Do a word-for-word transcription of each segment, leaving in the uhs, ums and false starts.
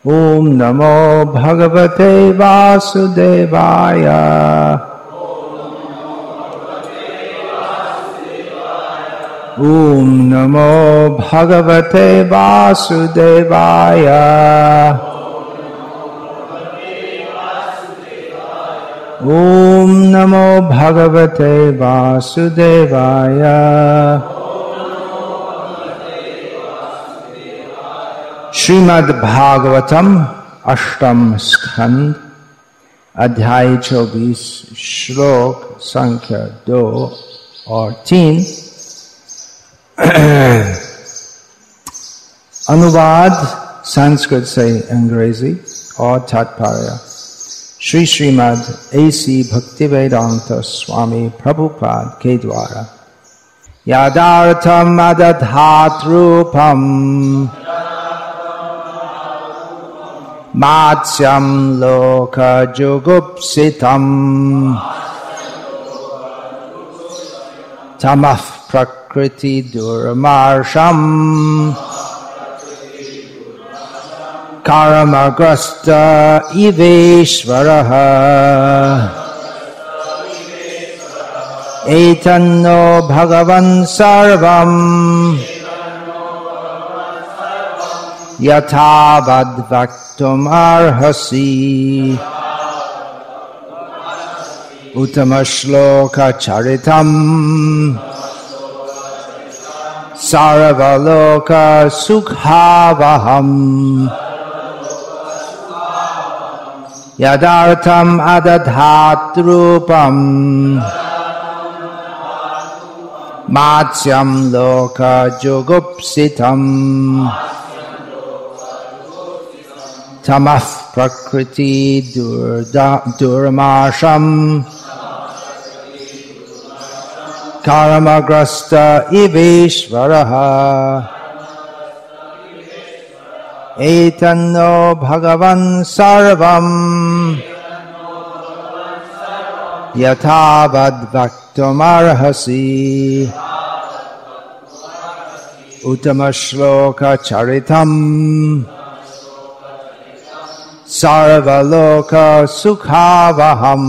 ओम नमो भगवते वासुदेवाय। ओम नमो भगवते वासुदेवाय। ओम नमो भगवते वासुदेवाय। श्रीमद् भागवतम अष्टम स्कंद अध्याय चौबीस श्लोक संख्या दो और तीन। अनुवाद संस्कृत से अंग्रेजी और तात्पर्य श्री श्रीमद् एसी भक्तिवेदांत स्वामी प्रभुपाद के द्वारा। यदार्थम अदधात रूपम मात्स्यं लोक जुगुप्सितं तमः प्रकृति दुर्मार्षम् कर्मग्रस्त इवेश्वरः एतन्नो भगवन् सर्वम् यथा वद्वक्तुम् अर्हसि। उत्तम श्लोक चरितम् सर्वलोक सुखावहम् यदार्थम् अदधात् रूपम् मात्स्यं लोक जुगुप्सितम् तमः प्रकृति दुर्मार्षम् कर्मग्रस्त इवेश्वरः एतन्नो भगवन् सर्वम् यथा वद्वक्तुमर्हसि। उत्तम श्लोक चरितम् सर्वलोक सुखावहम्।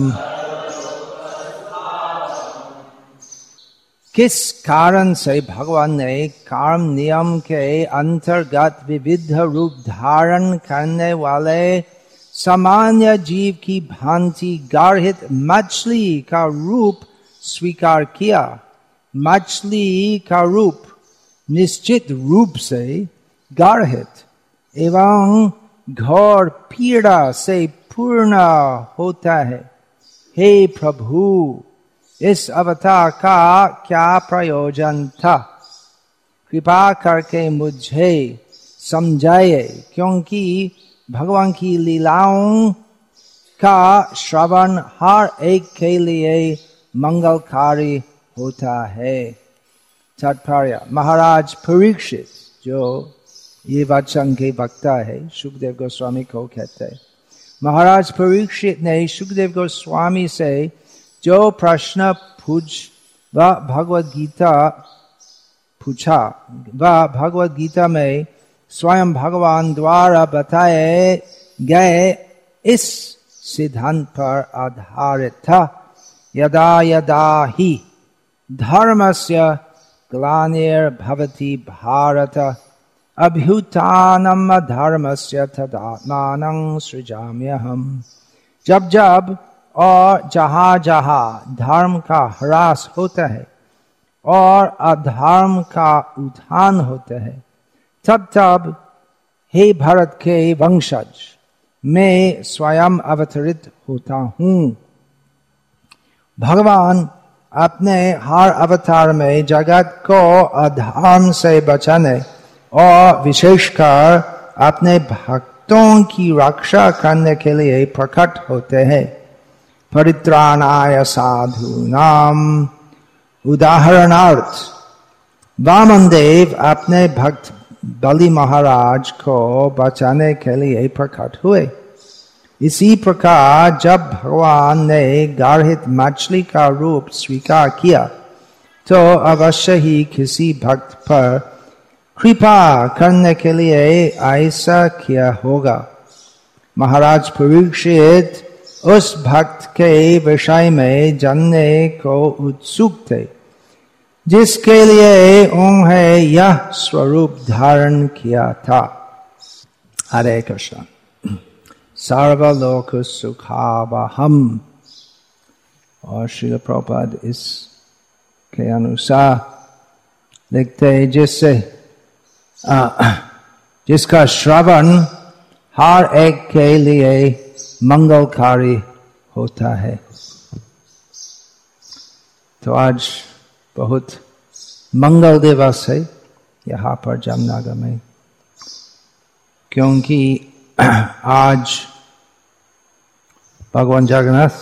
किस कारण से भगवान ने कर्म नियम के अंतर्गत विविध रूप धारण करने वाले सामान्य जीव की भांति गार्हित मछली का रूप स्वीकार किया? मछली का रूप निश्चित रूप से गार्हित एवं घोर पीड़ा से पूर्ण होता है। हे प्रभु, इस अवतार का क्या प्रयोजन था? कृपा करके मुझे समझाइए, क्योंकि भगवान की लीलाओं का श्रवण हर एक के लिए मंगलकारी होता है। तात्पर्य: महाराज परीक्षित, जो ये वचन के वक्ता है, सुखदेव गोस्वामी को कहते हैं। महाराज परीक्षित ने सुखदेव गोस्वामी से जो प्रश्न पूछ वह भगवद गीता पूछा, वह भगवद गीता में स्वयं भगवान द्वारा बताए गए इस सिद्धांत पर आधारित था। यदा यदा ही धर्मस्य ग्लानिर्भवति भारत अभ्युत्थानम् धर्मस्य तदात्मानं सृजाम्यहम्। जब जब और जहाँ जहाँ धर्म का ह्रास होता है और अधर्म का उत्थान होता है, तब तब हे भरत के वंशज, मैं स्वयं अवतरित होता हूँ। भगवान अपने हर अवतार में जगत को अधर्म से बचाने और विशेषकर अपने भक्तों की रक्षा करने के लिए प्रकट होते हैं। परित्राणाय साधूनाम उदाहरणार्थ वामन देव अपने भक्त बलि महाराज को बचाने के लिए प्रकट हुए। इसी प्रकार जब भगवान ने गार्हित मछली का रूप स्वीकार किया, तो अवश्य ही किसी भक्त पर कृपा करने के लिए ऐसा किया होगा। महाराज परीक्षित उस भक्त के विषय में जानने को उत्सुक थे जिसके लिए उन्हें यह स्वरूप धारण किया था। हरे कृष्ण। सर्वलोक सुखावहम। और श्रील प्रभुपाद इसके अनुसार लिखते हैं जिससे जिसका श्रवण हर एक के लिए मंगलकारी होता है। तो आज बहुत मंगल दिवस है यहाँ पर जामनगर में, क्योंकि आज भगवान जगन्नाथ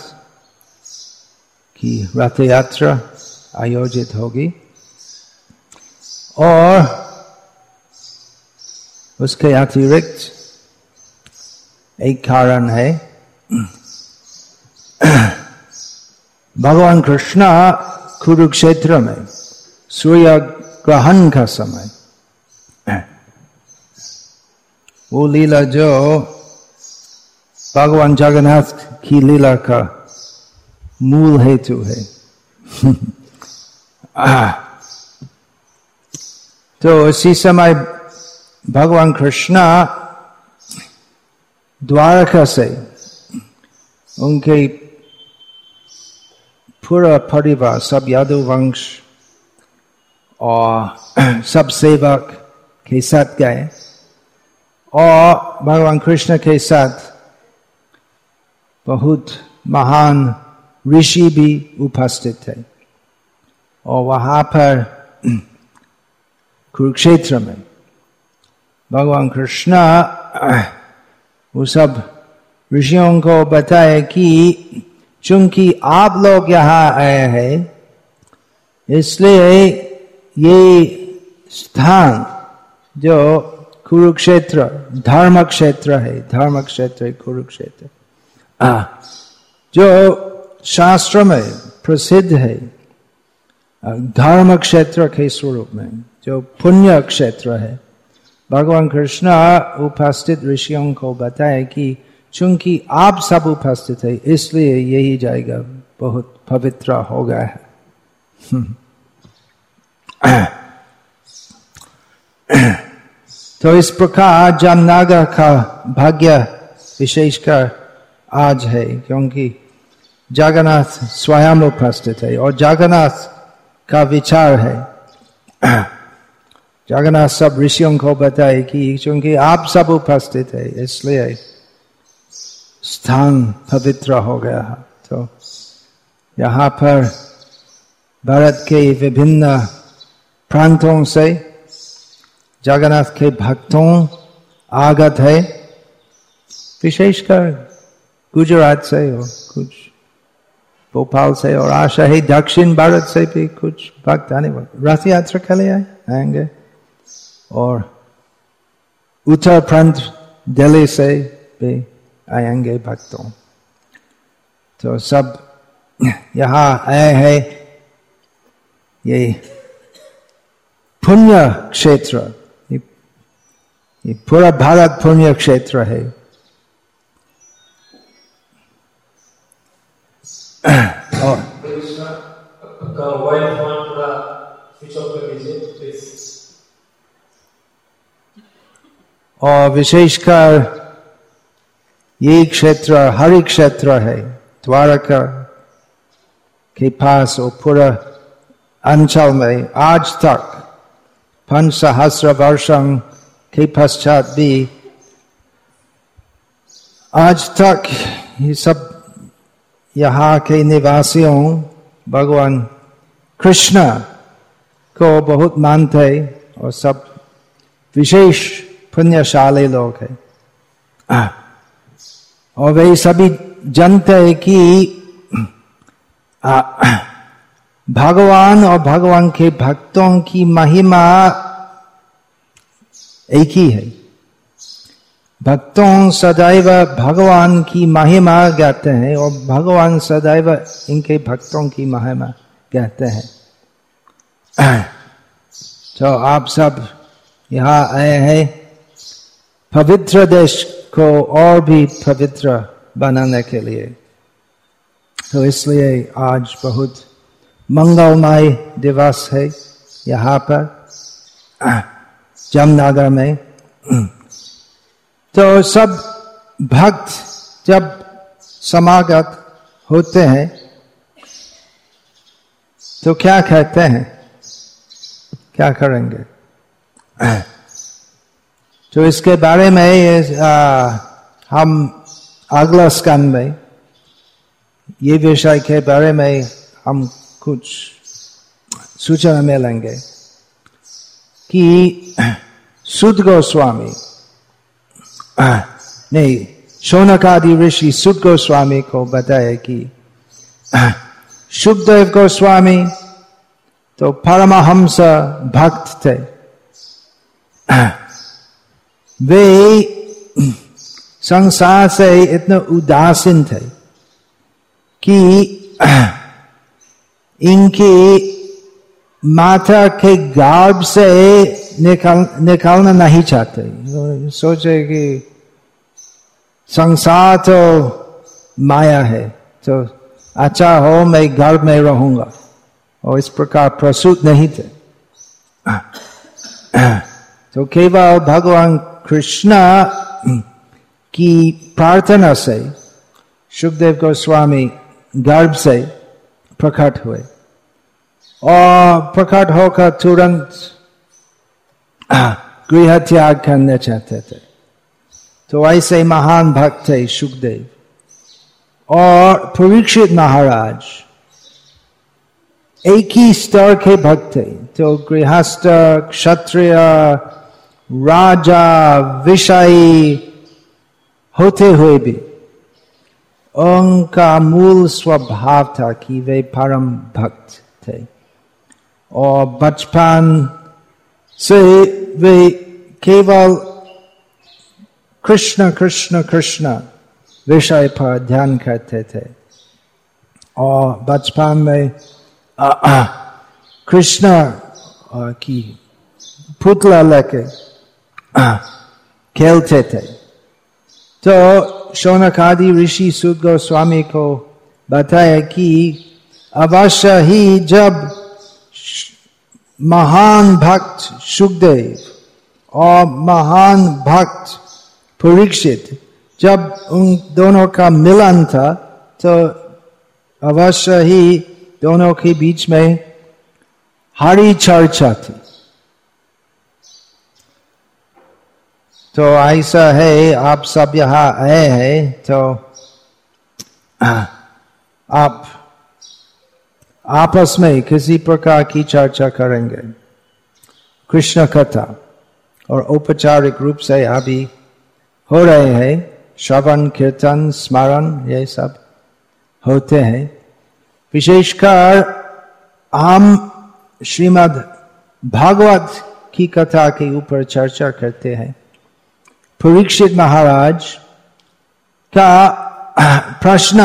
की रथ यात्रा आयोजित होगी और उसके अतिरिक्त एक कारण है, भगवान कृष्ण कुरुक्षेत्र में सूर्य ग्रहण का समय वो लीला जो भगवान जगन्नाथ की लीला का मूल हेतु है। तो उसी समय भगवान कृष्ण द्वारका से उनके पूरा परिवार, सब यादव वंश और सब सेवक के साथ गए और भगवान कृष्ण के साथ बहुत महान ऋषि भी उपस्थित थे। और वहां पर कुरुक्षेत्र में भगवान कृष्ण वो सब ऋषियों को बताए कि चूंकि आप लोग यहाँ आए हैं इसलिए ये स्थान जो कुरुक्षेत्र धर्म क्षेत्र है, धर्म क्षेत्र कुरुक्षेत्र जो शास्त्र में प्रसिद्ध है धर्म क्षेत्र के स्वरूप में, जो पुण्य क्षेत्र है। भगवान कृष्ण उपस्थित ऋषियों को बताए कि चूंकि आप सब उपस्थित है इसलिए यही जगह बहुत पवित्र हो गया है। तो इस प्रकार जामनगर का भाग्य विशेषकर आज है, क्योंकि जगन्नाथ स्वयं उपस्थित है और जगन्नाथ का विचार है। जगन्नाथ सब ऋषियों को बताए कि क्योंकि आप सब उपस्थित है इसलिए स्थान पवित्र हो गया है। तो यहाँ पर भारत के विभिन्न प्रांतों से जगन्नाथ के भक्तों आगत है, विशेषकर गुजरात से और कुछ भोपाल से और आशा है दक्षिण भारत से भी कुछ भक्त आने वाले रथ यात्रा के लिए आएंगे और उत्तर प्रांत दिल्ली से भी आएंगे भक्तों। तो सब यहाँ आए हैं। ये पुण्य क्षेत्र, ये पूरा भारत पुण्य क्षेत्र है। और और विशेषकर ये क्षेत्र हरि क्षेत्र है द्वारका के पास और पूरा अंचल में आज तक पंच सहस्र वर्षों के पश्चात भी आज तक ये सब यहाँ के निवासियों भगवान कृष्ण को बहुत मानते और सब विशेष पुण्यशाली लोग हैं। और वे सभी जानते हैं कि भगवान और भगवान के भक्तों की महिमा एक ही है। भक्तों सदैव भगवान की महिमा गाते हैं और भगवान सदैव इनके भक्तों की महिमा गाते हैं। तो आप सब यहाँ आए हैं पवित्र देश को और भी पवित्र बनाने के लिए। तो इसलिए आज बहुत मंगलमय दिवस है यहाँ पर जामनगर में। तो सब भक्त जब समागत होते हैं तो क्या कहते हैं, क्या करेंगे? तो इसके बारे में आ, हम अगला स्कंद में ये विषय के बारे में हम कुछ सूचना मिलेंगे कि सुद गोस्वामी नहीं शौनकादि ऋषि सुद गोस्वामी को बताए कि शुकदेव गोस्वामी तो परमहंस भक्त थे। वे संसार से इतने उदासीन थे कि इनकी माता के गर्भ से निकल निकलना नहीं चाहते। सोचे कि संसार तो माया है, तो अच्छा हो मैं गर्भ में रहूंगा, और इस प्रकार प्रसूत नहीं थे। तो केवल भगवान कृष्ण की प्रार्थना से शुकदेव गोस्वामी गर्भ से प्रकट हुए और प्रकट होकर तुरंत गृह त्याग करना चाहते थे। तो ऐसे महान भक्त थे शुकदेव। और परीक्षित महाराज एक ही स्तर के भक्त थे। तो गृहस्थ, क्षत्रिय, राजा, विषयी होते हुए भी उनका मूल स्वभाव था कि वे परम भक्त थे। और बचपन से वे केवल कृष्ण कृष्ण कृष्ण विषय पर ध्यान करते थे। और बचपन में कृष्ण की पुतला लेके खेलते थे। तो शौनकादि ऋषि सुद गोस्वामी को बताया कि अवश्य ही जब महान भक्त शुकदेव और महान भक्त परीक्षित, जब उन दोनों का मिलन था तो अवश्य ही दोनों के बीच में हरि चर्चा थी। तो ऐसा है, आप सब यहाँ आए हैं तो आप आपस में किसी प्रकार की चर्चा करेंगे, कृष्ण कथा, और औपचारिक रूप से अभी हो रहे हैं, श्रवण कीर्तन स्मरण ये सब होते हैं। विशेषकर हम श्रीमद् भागवत की कथा के ऊपर चर्चा करते हैं। परीक्षित महाराज का प्रश्न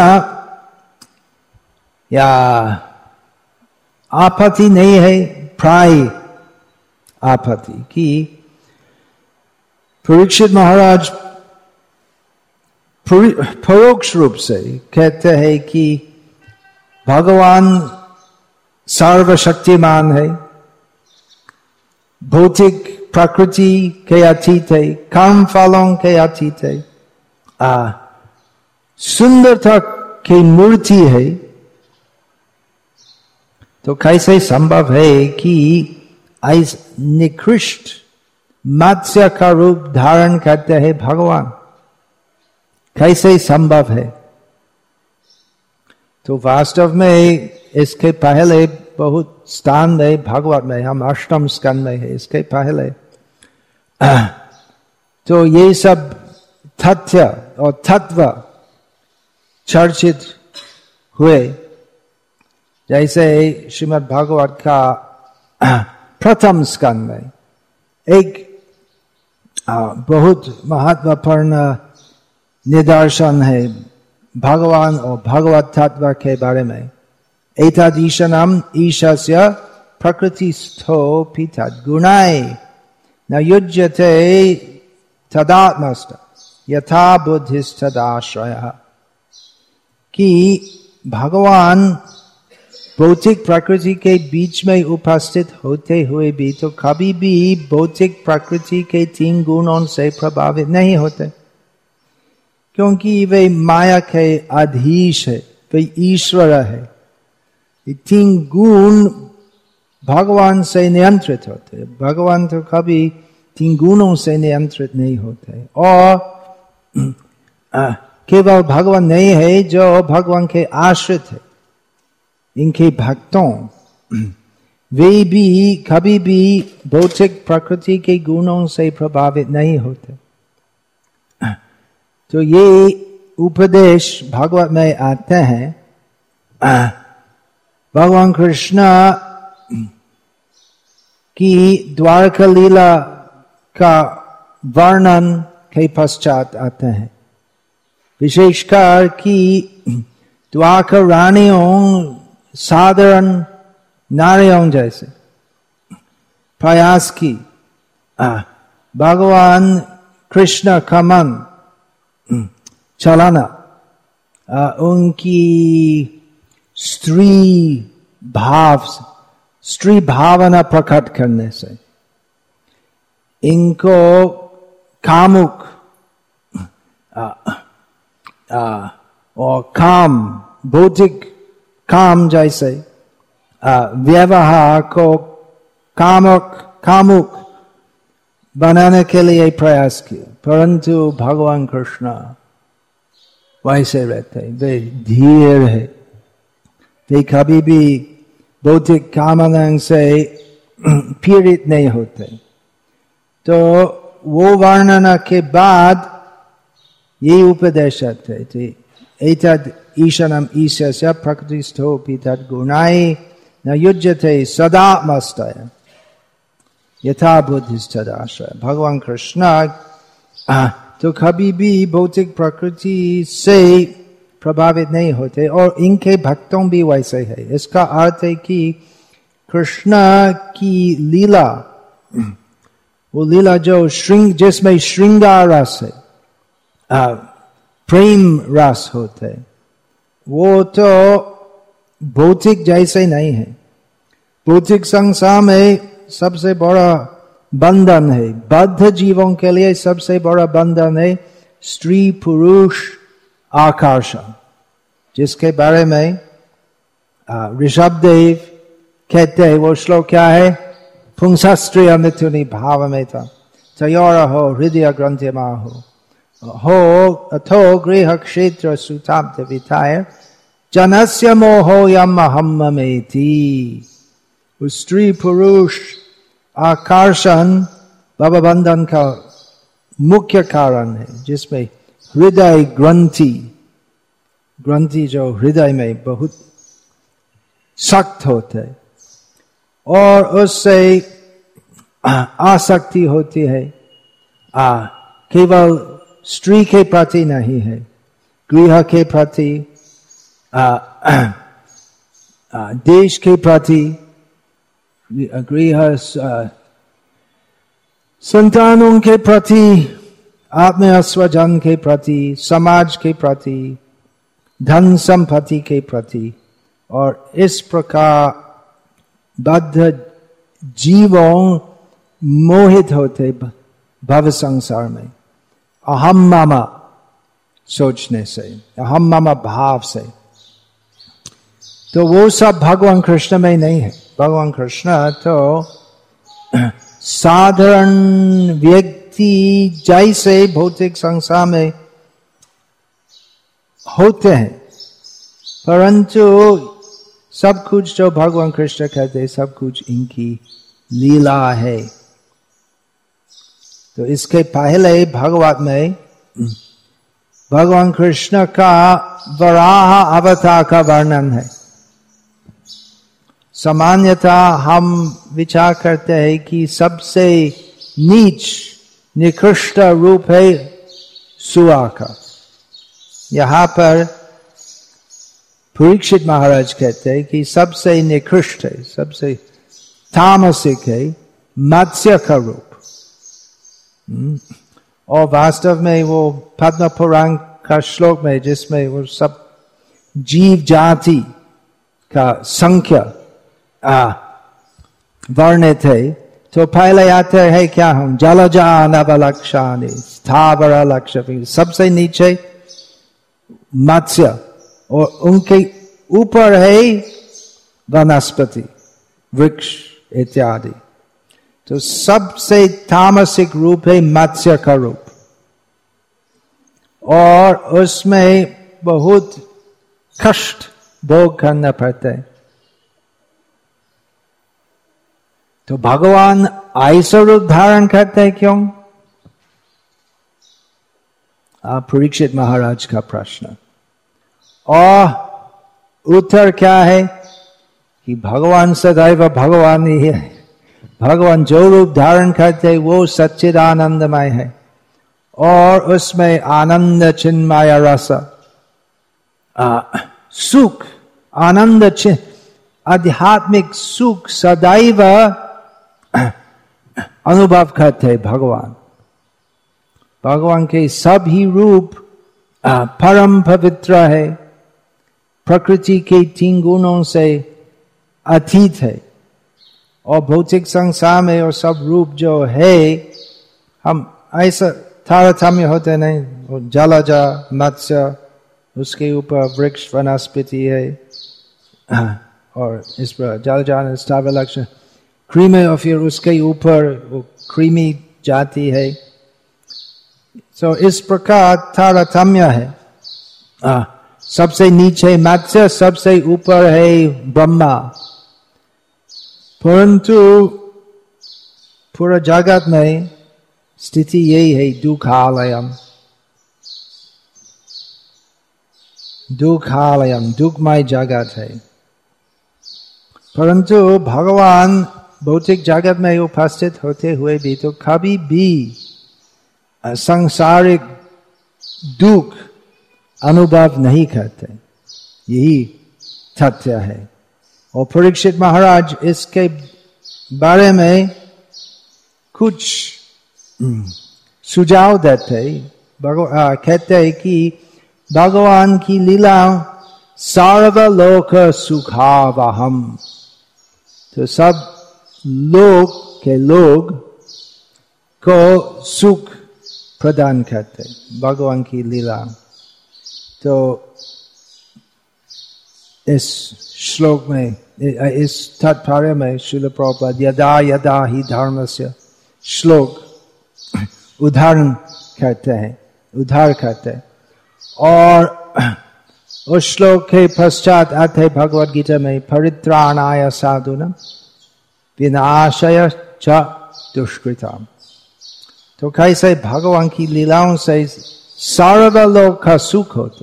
या आपत्ति नहीं है, प्राय आपत्ति कि परीक्षित महाराज परोक्ष रूप से कहते हैं कि भगवान सर्वशक्तिमान है, भौतिक प्रकृति के अतीत है, कर्म फलों के अतीत है, आ सुंदरता की मूर्ति है। तो कैसे संभव है कि ऐसे निकृष्ट मत्स्य का रूप धारण करते हैं भगवान, कैसे संभव है? तो वास्तव में इसके पहले बहुत स्थान है भागवत में, हम अष्टम स्कंद में है, इसके पहले तो ये सब तथ्य और तत्व चर्चित हुए। जैसे श्रीमद् भागवत का प्रथम स्कंद में एक बहुत महत्वपूर्ण निदर्शन है भगवान और भगवत तत्व के बारे में। एतदीशनम ईशस्य प्रकृतिस्थो पितद्गुणाय न युज्यते तदात्मस्थ यथा बुद्धिस्तदाश्रयः, कि भगवान भौतिक प्रकृति के बीच में उपस्थित होते हुए भी तो कभी भी भौतिक प्रकृति के तीन गुणों से प्रभावित नहीं होते, क्योंकि वे माया के अधीश है, वे ईश्वर है। ये तीन गुण भगवान से नियंत्रित होते, भगवान तो कभी तीन गुणों से नियंत्रित नहीं होते। और केवल भगवान नहीं है जो भगवान के आश्रित है, इनके भक्तों वे भी कभी भी भौतिक प्रकृति के गुणों से प्रभावित नहीं होते। तो ये उपदेश भागवत में आते हैं। भगवान कृष्ण की द्वारका लीला का वर्णन के पश्चात आते हैं, विशेषकर कि द्वारका रानियों साधारण नारियों जैसे प्रयास की भगवान कृष्ण का मन चलाना, उनकी स्त्री भाव स्त्री भावना प्रकट करने से इनको कामुक आ, आ, और काम भौतिक काम जैसे व्यवहार को कामुक कामुक बनाने के लिए प्रयास किया, परंतु भगवान कृष्ण वैसे रहते, वे धीर है, वे कभी भी भौतिक कामना से पीड़ित नहीं होते। तो वो वर्णना के बाद ये उपदेश आते थे, एतद् ईशानम ईशस्य प्रकृतिस्थोऽपि तद्गुणाय न युज्यते सदात्मस्थया यथा बुद्धिस्तदाश्रयः। भगवान कृष्ण तो कभी भी भौतिक प्रकृति से प्रभावित नहीं होते और इनके भक्तों भी वैसे है। इसका अर्थ है कि कृष्ण की लीला, वो लीला जो श्रृंग जिसमें श्रृंगार रस है, प्रेम रस होते, वो तो भौतिक जैसे नहीं है। भौतिक संसार में सबसे बड़ा बंधन है, बद्ध जीवों के लिए सबसे बड़ा बंधन है स्त्री पुरुष आकर्षण, जिसके बारे में ऋषभ देव कहते हैं। वो श्लोक क्या है? पुंसस्त्रिय मिथुनी भाव में था तयोर हो हृदय ग्रंथि माहो हो अथो गृह क्षेत्र सुताब्द विताय जनस्य मोहो यम हम मेति। स्त्री पुरुष आकर्षण भव बंधन का मुख्य कारण है, जिसमें हृदय ग्रंथि ग्रंथि जो हृदय में बहुत सख्त होते और उससे आसक्ति होती है। आ केवल स्त्री के प्रति नहीं है, गृह के प्रति, आ, आ, देश के प्रति, गृह संतानों के प्रति, आत्मीय स्वजन के प्रति, समाज के प्रति, धन संपत्ति के प्रति। और इस प्रकार बद्ध जीवों मोहित होते भव संसार में अहम मम सोचने से, अहम मम भाव से। तो वो सब भगवान कृष्ण में नहीं है। भगवान कृष्ण तो साधारण व्यक्ति जैसे भौतिक संसार में होते हैं, परंतु सब कुछ जो भगवान कृष्ण कहते हैं सब कुछ इनकी लीला है। तो इसके पहले भागवत में भगवान कृष्ण का वराह अवतार का वर्णन है। सामान्यतः हम विचार करते हैं कि सबसे नीच निकृष्ट रूप है सुआ का। यहाँ पर परीक्षित महाराज कहते हैं कि सबसे निकृष्ट है, सबसे तामसिक है मत्स्य का रूप। और वास्तव में वो पद्म पुराण का श्लोक में जिसमें वो सब जीव जाति का संख्या वर्णित है, तो पहले आते हैं क्या हम जलजा नवलक्षानि स्थावर लक्ष्मी, सबसे नीचे मत्स्य और उनके ऊपर है वनस्पति वृक्ष इत्यादि। तो सबसे तामसिक रूप है मत्स्य का रूप, और उसमें बहुत कष्ट भोग करना पड़ता है। तो भगवान ऐसा रूप धारण करते हैं क्यों? परीक्षित महाराज का प्रश्न। और उत्तर क्या है कि भगवान सदैव भगवान ही है। भगवान जो रूप धारण करते वो सच्चिदानंदमय है, और उसमें आनंद चिन्मय रस सुख आनंद चिन्ह आध्यात्मिक सुख सदैव अनुभव करते भगवान। भगवान के सभी रूप परम पवित्र है, प्रकृति के तीन गुणों से अतीत है, और भौतिक संसार में और सब रूप जो है हम ऐसा तारतम्य होते नहीं। जलजा मत्स्य, उसके ऊपर वृक्ष वनस्पति है, और इस पर जलजा स्थावर लक्ष्य क्रीमी, और फिर उसके ऊपर वो क्रीमी जाति है। सो so, इस प्रकार तारतम्य है। आ, सबसे नीचे मत्स्य, सबसे ऊपर है ब्रह्मा। परंतु पूरा जगत में स्थिति यही है, दुखालयम दुखालयम दुखमय जगत है। परंतु भगवान भौतिक जगत में उपस्थित होते हुए भी तो कभी भी सांसारिक दुख अनुभव नहीं करते, यही तथ्य है। और परीक्षित महाराज इसके बारे में कुछ सुझाव देते, कहते हैं कि भगवान की लीला सर्वलोक सुखावहम, तो सब लोग के लोग को सुख प्रदान करते भगवान की लीला। तो इस श्लोक में, इस तात्पर्य में श्रील प्रभुपाद यदा यदा ही धर्मस्य श्लोक उदाहरण करते हैं, उद्धार करते हैं। और उस श्लोक के पश्चात आते भगवद गीता में परित्राणाय साधुनां विनाशाय च दुष्कृताम्। तो कैसे भगवान की लीलाओं से सर्वलोक का सुख होते,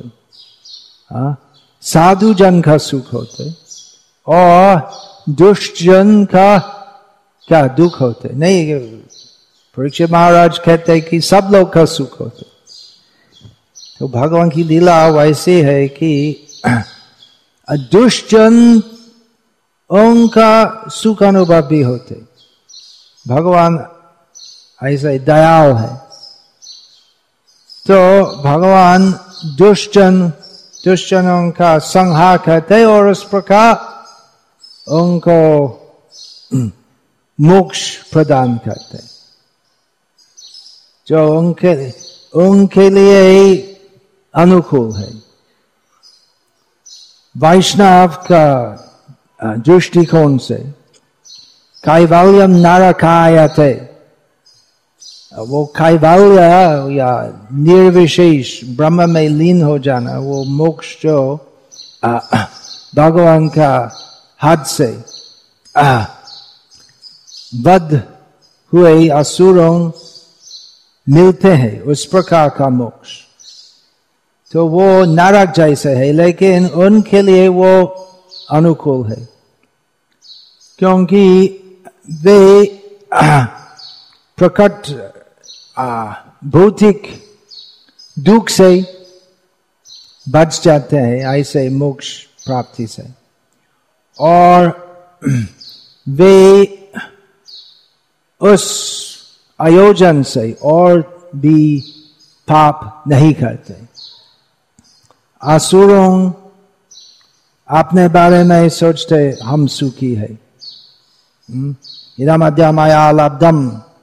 साधु जन का सुख होते, और दुष्ट जन का क्या दुख होते नहीं। परीक्षित महाराज कहते कि सब लोग का सुख होते। तो भगवान की लीला वैसे है कि दुष्ट जन उनका सुख अनुभव भी होते। भगवान ऐसे दयाल है, तो भगवान दुष्टन दुष्टनों का संहार करते और उस प्रकार उनको मोक्ष प्रदान करते, जो उनके उनके लिए अनुकूल है। वैष्णव का दृष्टिकोण से कैवल्यम नरकायते, वो कैवल्य या निर्विशेष ब्रह्म में लीन हो जाना, वो मोक्ष जो भगवान का हाथ से वध हुए असुरों मिलते हैं, उस प्रकार का मोक्ष। तो वो नरक जैसे है, लेकिन उनके लिए वो अनुकूल है, क्योंकि वे प्रकट भौतिक दुख से बच जाते हैं ऐसे मोक्ष प्राप्ति से, और वे उस आयोजन से और भी पाप नहीं करते। असुरों अपने बारे में सोचते हम सुखी है, इदम अद्य मया लब्धम,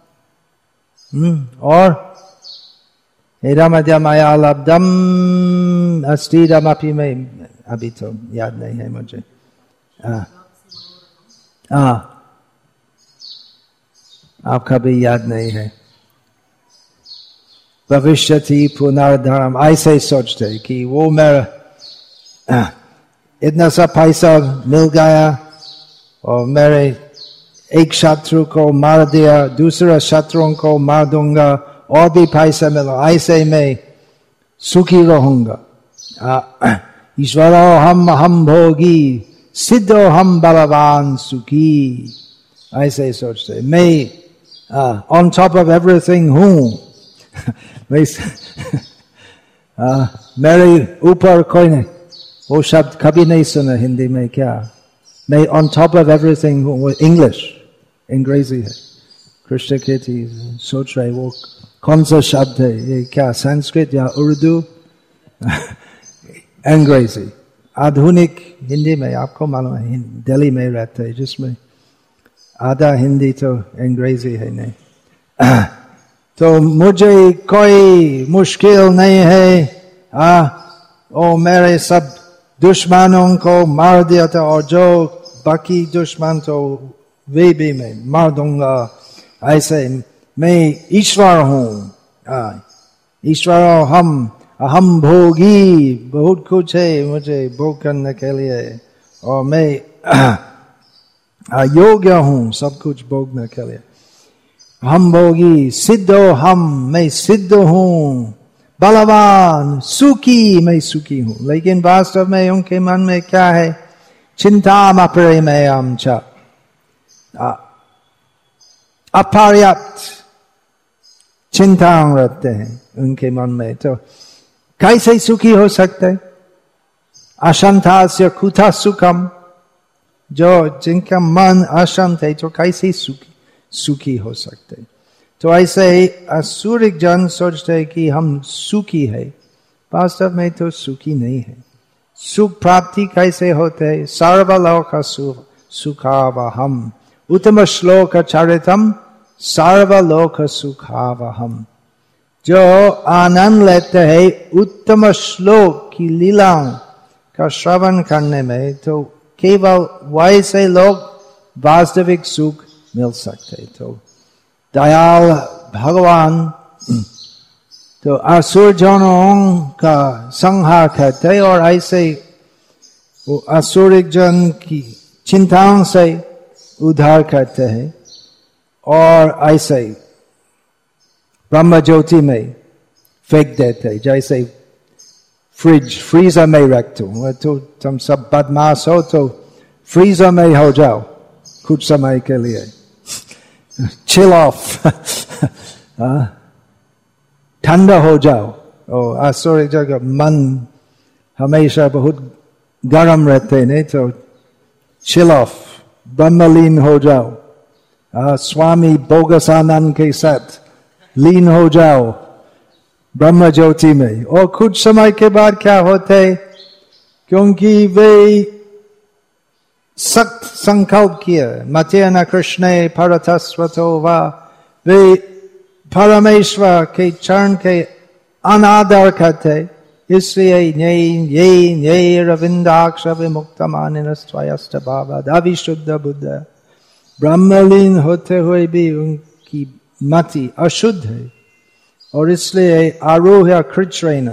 और इदम अद्य मया लब्धम अस्तीदमपि में, अभी तो याद नहीं है मुझे। हाँ, आपका भी याद नहीं है। भविष्यति पुनर्धर्म, ऐसे सोचते कि वो मेरा इतना सा पैसा मिल गया और मेरे एक शत्रु को मार दिया, दूसरा शत्रुओं को मार दूंगा और भी पैसा मिला, ऐसे मैं सुखी रहूंगा। ईश्वरो हम हम भोगी, सिद्धो हम बलवान सुखी, ऐसे सोचते। मैं ऑन टॉप ऑफ एवरीथिंग हूं, मेरे ऊपर कोई नहीं। वो शब्द कभी नहीं सुना हिंदी में, क्या मैं ऑन टॉप ऑफ एवरीथिंग हूं, वो इंग्लिश अंग्रेजी है। कृष्ण के थी सोच रहे वो कौन सा शब्द है ये, क्या संस्कृत या उर्दू? अंग्रेजी। आधुनिक हिंदी में आपको मालूम है, दिल्ली में रहते हैं जिसमें आधा हिंदी तो अंग्रेजी है नहीं। तो मुझे कोई मुश्किल नहीं है, आ, ओ मेरे सब दुश्मनों को मार दिया था और जो बाकी दुश्मन तो वे भी मैं मार दूंगा, ऐसे मैं ईश्वर हूँ। ईश्वर हम हम भोगी, बहुत कुछ है मुझे भोग करने के लिए और मैं योग्य हूँ सब कुछ भोगने के लिए। हम भोगी, सिद्धो हम, मैं सिद्ध हूँ, बलवान, सुखी, मैं सुखी हूँ। लेकिन वास्तव में उनके मन में क्या है? चिंता अपरिमेयम् च, अपर्याप्त चिंता रखते हैं उनके मन में। तो कैसे सुखी हो सकते? अशांतास्य कुतः सुखम, जो जिनका मन अशांत है तो कैसे सुखी सुखी हो सकते? तो ऐसे ही असुरिक जन सोचते कि हम सुखी है, वास्तव में तो सुखी नहीं है। सुख प्राप्ति कैसे होते? सर्वलोक सुखावहम, उत्तम श्लोक चरितम सर्वलोक सुखावहम। जो आनंद लेते हैं उत्तम श्लोक की लीलाओं का श्रवण करने में, तो केवल वैसे लोग वास्तविक सुख मिल सकते। तो दयाल भगवान तो असुर जनों का संहार करते और ऐसे वो असुरिक जन की चिंताओं से उद्धार करते हैं। और ऐसे ब्रह्म ज्योति में फेंक देते, जैसे फ्रिज फ्रीजर में रख दो, तो तुम सब बदमाश हो तो फ्रीजर में हो जाओ कुछ समय के लिए, चिल ऑफ, ठंडा हो जाओ। और असुरिक जगह मन हमेशा बहुत गर्म रहते नहीं, तो चिल ऑफ, ब्रह्मलीन हो जाओ, आ, स्वामी बोगसानंद के साथ लीन हो जाओ ब्रह्म ज्योति में। और कुछ समय के बाद क्या होते? क्योंकि वे सख्त संकल्प किया, मतेन कृष्णे परतस्वतो वा, वे परमेश्वर के चरण के अनादर करते, इसलिए ये ये रविंदाक्ष विमुक्त मानिनस्त्वयस्त भावाद अविशुद्ध बुद्ध, ब्रह्मलीन होते हुए भी उनकी मति अशुद्ध है और इसलिए आरोह्य कृच्छ्रेण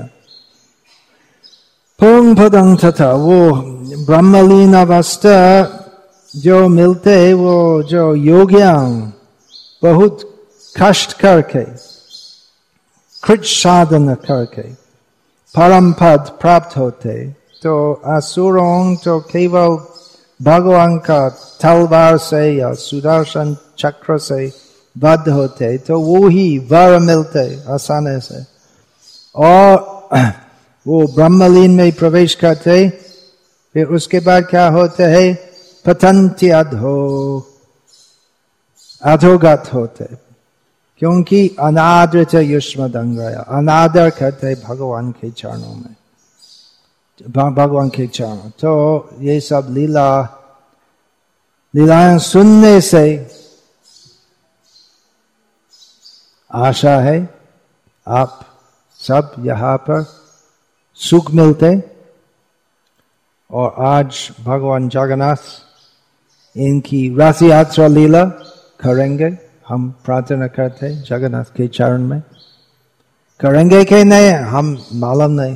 परम पदं तथा, वो ब्रह्मलीन अवस्था जो मिलते वो जो योगियां बहुत कष्ट करके कृत साधन करके परम पद प्राप्त होते। तो असुरों तो केवल भगवान का तलवार से या सुदर्शन चक्र से बद्ध होते, तो वो ही वर मिलते आसानी से और वो ब्रह्मलीन में प्रवेश करते। फिर उसके बाद क्या होता है? पतंति अधो, अधोगत होते, क्योंकि अनादर च युष्मदंगय, अनादर करते भगवान के चरणों में, भगवान के चरणों। तो ये सब लीला लीलाएं सुनने से आशा है आप सब यहाँ पर सुख मिलते। और आज भगवान जगन्नाथ इनकी रथ यात्रा लीला करेंगे। हम प्रार्थना करते जगन्नाथ के चरण में, करेंगे कि नहीं हम मालूम नहीं,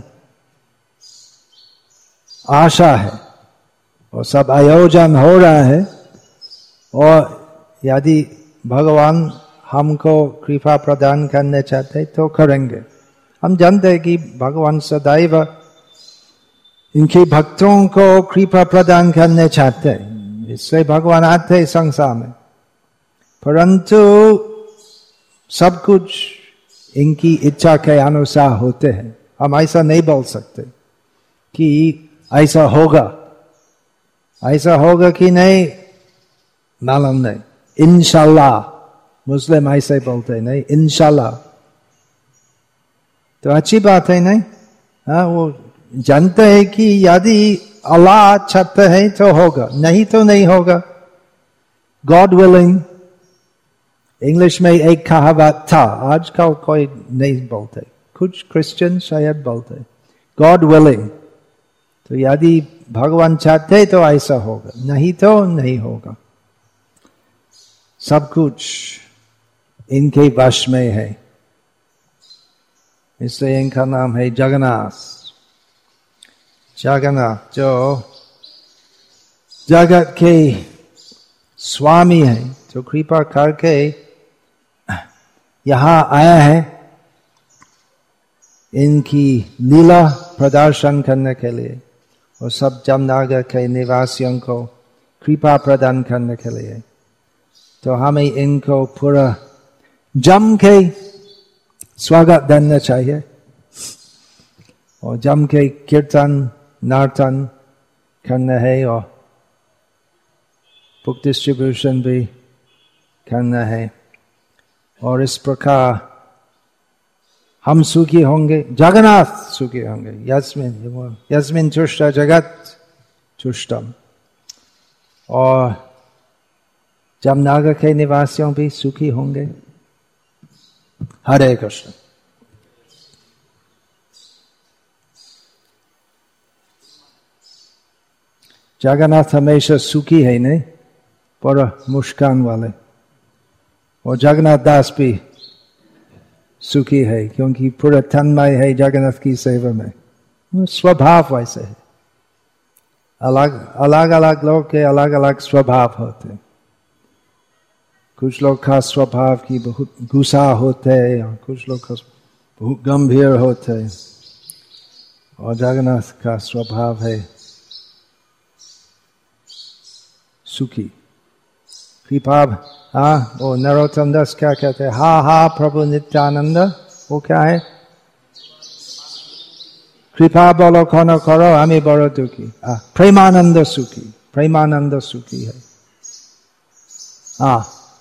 आशा है। और सब आयोजन हो रहा है। और यदि भगवान हमको कृपा प्रदान करने चाहते तो करेंगे। हम जानते हैं कि भगवान सदैव इनके भक्तों को कृपा प्रदान करने चाहते हैं, इसलिए भगवान आते हैं संसार में। परंतु सब कुछ इनकी इच्छा के अनुसार होते हैं। हम ऐसा नहीं बोल सकते कि ऐसा होगा, ऐसा होगा कि नहीं मालूम नहीं। इंशाल्लाह, मुस्लिम ऐसे बोलते नहीं, इंशाल्लाह तो अच्छी बात है नहीं। हाँ, वो जानते हैं कि यदि अल्लाह चाहते हैं तो होगा, नहीं तो नहीं होगा। गॉड विलिंग, इंग्लिश में एक कहावत था, आजकल कोई नहीं बोलते, कुछ क्रिश्चियन शायद बोलते, गॉड विलिंग। तो यदि भगवान चाहते तो ऐसा होगा, नहीं तो नहीं होगा। सब कुछ इनके वश में है, इसलिए इनका नाम है जगन्नाथ। जगन्नाथ जो जगत के स्वामी है, जो कृपा करके यहाँ आया है इनकी लीला प्रदर्शन करने के लिए और सब जमनगर के निवासियों को कृपा प्रदान करने के लिए। तो हमें इनको पूरा जम के स्वागत देना चाहिए और जम के कीर्तन नर्तन करना है और बुक डिस्ट्रीब्यूशन भी करना है। और इस प्रकार हम सुखी होंगे, जगन्नाथ सुखी होंगे। यस्मिन यस्मिन तुष्ट जगत तुष्टम। और जमनगर के निवासियों भी सुखी होंगे। हरे कृष्ण। जगन्नाथ हमेशा सुखी है नहीं, पर मुस्कान वाले। और जगन्नाथ दास भी सुखी है क्योंकि पूरा तन्मय है जगन्नाथ की सेवा में। स्वभाव वैसे है, अलग अलग अलग लोग के अलग अलग स्वभाव होते। कुछ लोग का स्वभाव की बहुत गुस्सा होते हैं और कुछ लोग का बहुत गंभीर होते हैं। और जगन्नाथ का स्वभाव है सुखी कृपा। हाँ, वो नरोत्तम दास क्या कहते हैं, हा हा प्रभु नित्यानंद, वो क्या है, कृपा बोलो कौन करो हमें बड़ो दुखी। प्रेमानंद सुखी, प्रेमानंद सुखी है। हाँ,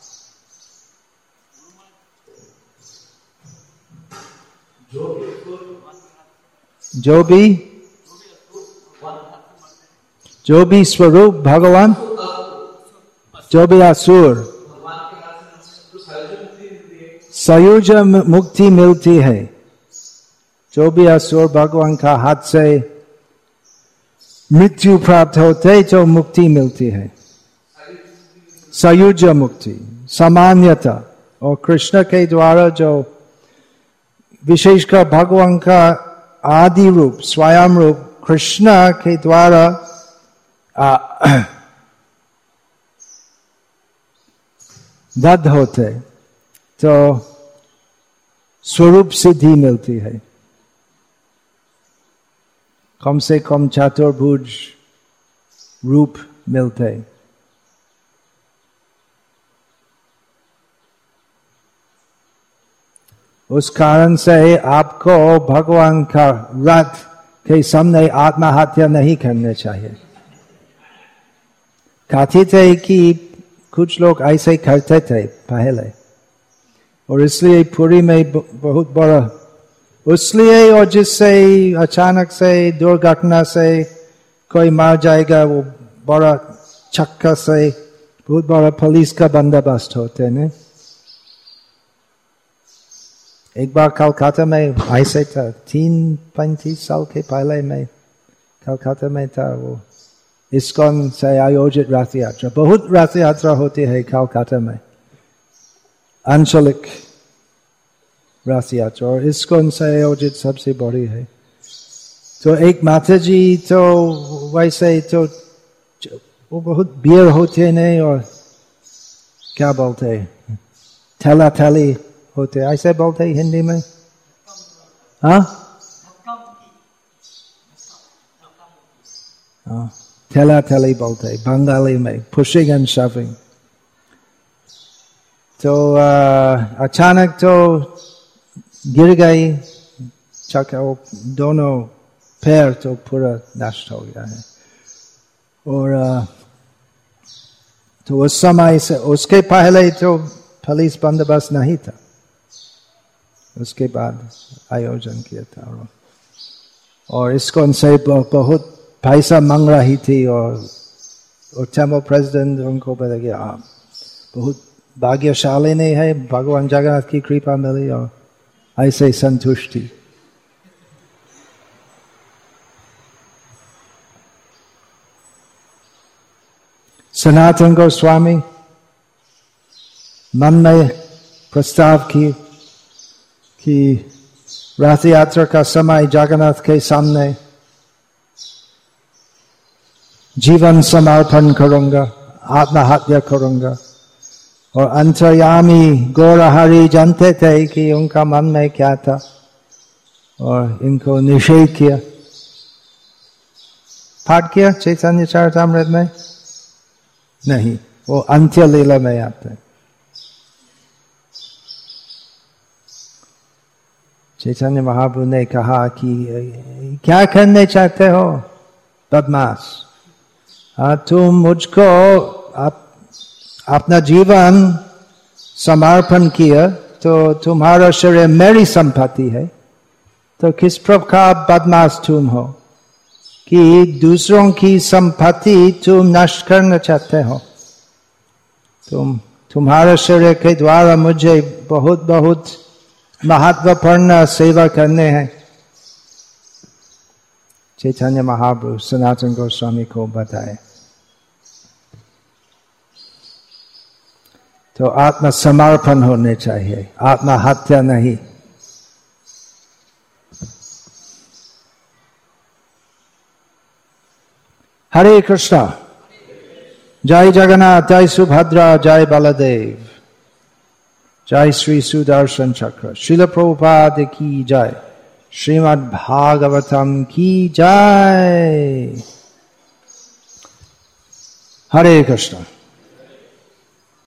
जो भी जो भी स्वरूप भगवान, जो भी असुर, संयुज मुक्ति मिलती है। जो भी असुर भगवान का हाथ से मृत्यु प्राप्त होते तो मुक्ति मिलती है, संयुज मुक्ति, सामान्यता। और कृष्ण के द्वारा जो विशेषकर भगवान का आदि रूप स्वयं रूप कृष्ण के द्वारा दग्ध होते तो स्वरूप सिद्धि मिलती है। कम से कम चतुर्भुज रूप मिलते। उस कारण से आपको भगवान का रथ के सामने आत्महत्या नहीं करने चाहिए। कथित है कि कुछ लोग ऐसे करते थे पहले, और इसलिए पुरी में बहुत बड़ा, इसलिए और जिससे अचानक से दुर्घटना से कोई मार जाएगा वो बड़ा छक्का से बहुत बड़ा पुलिस का बंदोबस्त होते हैं। एक बार कलकत्ता में ऐसे था, तीन पैंतीस साल के पहले में कलकत्ता में था, वो इस्कॉन से आयोजित रथ यात्रा, बहुत रथ यात्रा होती है कलकत्ता में, आंचलिक रथ यात्रा, और इस्कॉन से आयोजित सबसे बड़ी है। तो एक माता जी तो वैसे तो वो बहुत भीड़ होते नहीं, और क्या बोलते ठेला ठेली होते, ऐसे बोलते हिंदी में, हाँ हाँ ठेला ठेली बोलते बंगाली में, पुशिंग एंड शविंग। तो आ, अचानक तो गिर गई चक्का, दोनों पैर तो पूरा नष्ट हो गया है। और आ, तो उस समय से, उसके पहले तो पुलिस बंदोबस्त नहीं था, उसके बाद आयोजन किया था। और इसको उनसे बहुत पैसा मांग रही थी, और, और टेम्पल प्रेसिडेंट उनको बोला कि आप बहुत भाग्यशाली नहीं है, भगवान जगन्नाथ की कृपा मिली, और ऐसे संतुष्टि। सनातन गोस्वामी मन में प्रस्ताव की कि रथ यात्रा का समय जगन्नाथ के सामने जीवन समर्पण करूंगा, आत्महत्या करूंगा। और अंतर्यामी गौरहरि जानते थे कि उनका मन में क्या था, और इनको निषेध किया। पाठ किया चैतन्य चरितामृत में? नहीं, वो अंत्य लीला में आते हैं। चैतन्य महाप्रभु ने कहा कि क्या करने चाहते हो बदमाश, हाँ तुम मुझको आप, अपना जीवन समर्पण किया, तो तुम्हारा शरीर मेरी संपत्ति है, तो किस प्रकार बदमाश तुम हो कि दूसरों की संपत्ति तुम नष्ट करना चाहते हो। तुम तुम्हारे शरीर के द्वारा मुझे बहुत बहुत महत्वपूर्ण सेवा करने हैं। चैतन्य महाप्रभु सनातन गोस्वामी को बताए। तो आत्मसमर्पण होने चाहिए, आत्महत्या नहीं। हरे कृष्णा, जय जगन्नाथ, जय सुभद्रा, जय बलदेव, जय श्री सुदर्शन चक्र। श्रील प्रभुपाद की जय, श्रीमद् भागवतम की जय। हरे कृष्णा।